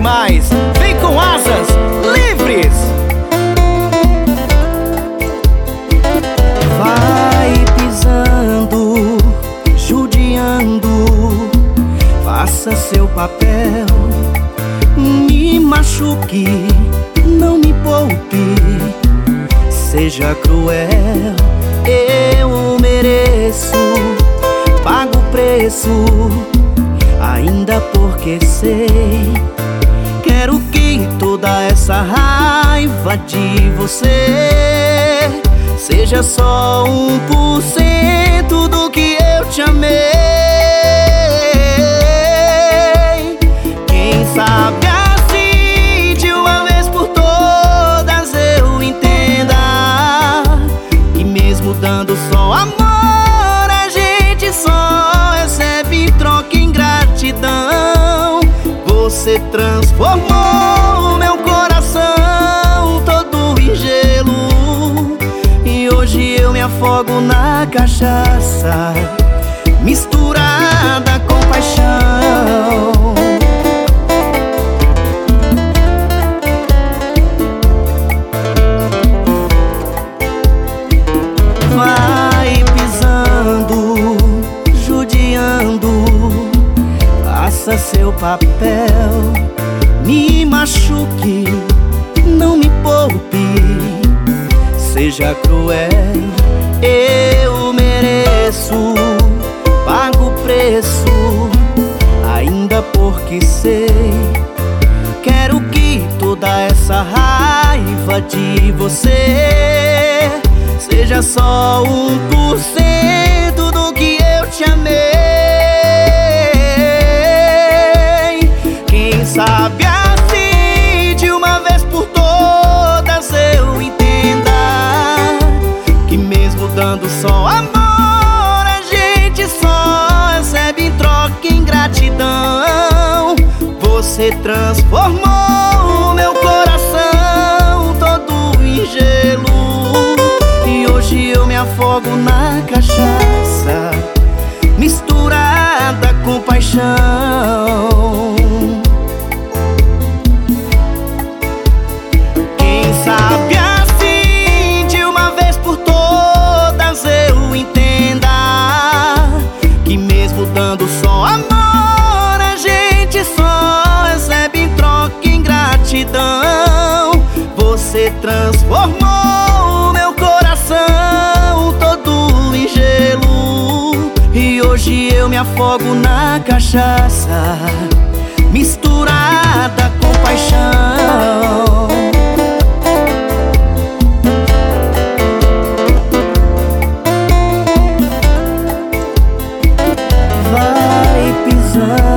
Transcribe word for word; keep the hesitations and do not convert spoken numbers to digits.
mais. Vem com asas livres. Vai pisando, judiando, faça seu papel. Me machuque, não me poupe, seja cruel. Eu mereço, pago o preço, ainda porque sei. Quero que toda essa raiva de você seja só um por cento do que eu te amei. Quem sabe assim de uma vez por todas eu entenda que mesmo dando só amor, a gente só recebe em troca ingratidão. Você transformou meu coração todo em gelo, e hoje eu me afogo na cachaça misturada com paixão. Vai pisando, judiando, faça seu papel. Me machuque, não me poupe, seja cruel. Eu mereço, pago o preço, ainda porque sei. Quero que toda essa raiva de você seja só um por cento do que eu te amei. Quem sabe assim de uma vez por todas eu entenda que mesmo dando só amor, a gente só recebe em troca ingratidão. Você transformou meu coração todo em gelo, e hoje eu me afogo na cachaça misturada com paixão. Quem sabe assim de uma vez por todas eu entenda que mesmo dando só amor, a gente só recebe em troca ingratidão. Você transformou meu coração todo em gelo, e hoje eu me afogo na cachaça misturada com paixão. Vai pisando,